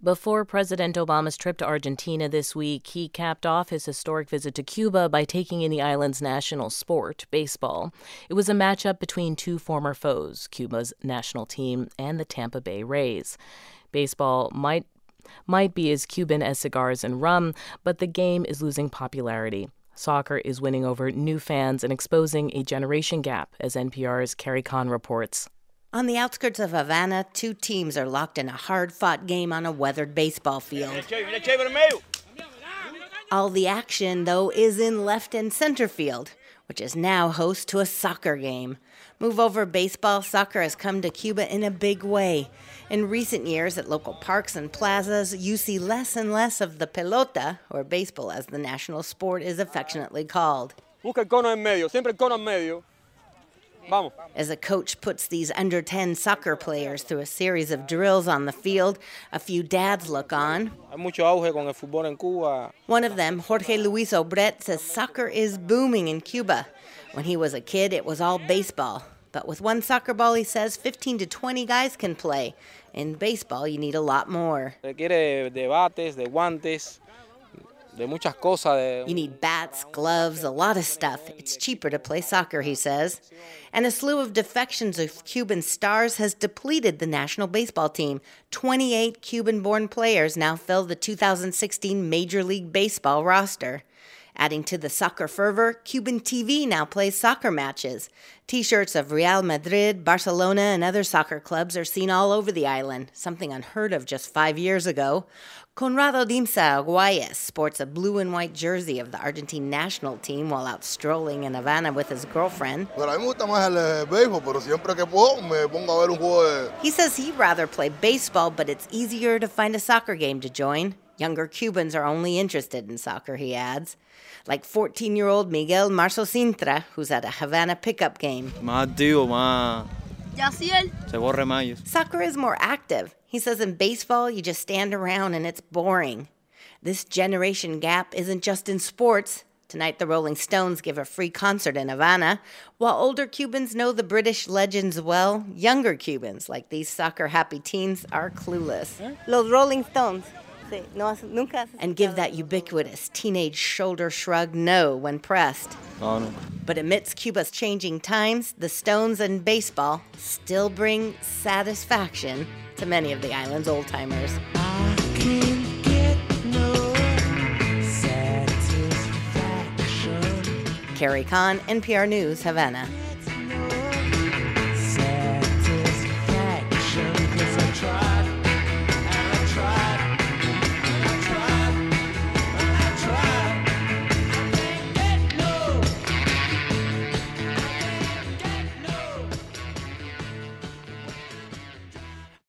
Before President Obama's trip to Argentina this week, he capped off his historic visit to Cuba by taking in the island's national sport, baseball. It was a matchup between two former foes, Cuba's national team and the Tampa Bay Rays. Baseball might be as Cuban as cigars and rum, but the game is losing popularity. Soccer is winning over new fans and exposing a generation gap, as NPR's Carrie Kahn reports. On the outskirts of Havana, two teams are locked in a hard-fought game on a weathered baseball field. All the action, though, is in left and center field, which is now host to a soccer game. Move over baseball, soccer has come to Cuba in a big way. In recent years, at local parks and plazas, you see less and less of the pelota, or baseball as the national sport is affectionately called. Busca el cono en medio, siempre el cono en medio. Vamos. As a coach puts these under-10 soccer players through a series of drills on the field, a few dads look on. Hay mucho auge con el fútbol en Cuba. One of them, Jorge Luis Obret, says soccer is booming in Cuba. When he was a kid, it was all baseball. But with one soccer ball, he says, 15 to 20 guys can play. In baseball, you need a lot more. Requiere de bates, de guantes, de muchas cosas. You need bats, gloves, a lot of stuff. It's cheaper to play soccer, he says. And a slew of defections of Cuban stars has depleted the national baseball team. 28 Cuban-born players now fill the 2016 Major League Baseball roster. Adding to the soccer fervor, Cuban TV now plays soccer matches. T-shirts of Real Madrid, Barcelona, and other soccer clubs are seen all over the island, something unheard of just 5 years ago. Conrado Dimsa Aguayes sports a blue and white jersey of the Argentine national team while out strolling in Havana with his girlfriend. He says he'd rather play baseball, but it's easier to find a soccer game to join. Younger Cubans are only interested in soccer, he adds. Like 14-year-old Miguel Marzo Sintra, who's at a Havana pickup game. Soccer is more active. He says in baseball, you just stand around and it's boring. This generation gap isn't just in sports. Tonight, the Rolling Stones give a free concert in Havana. While older Cubans know the British legends well, younger Cubans, like these soccer-happy teens, are clueless. Los Rolling Stones. And give that ubiquitous teenage shoulder shrug no when pressed. No. But amidst Cuba's changing times, the Stones and baseball still bring satisfaction to many of the island's old-timers. Carrie Kahn, NPR News, Havana.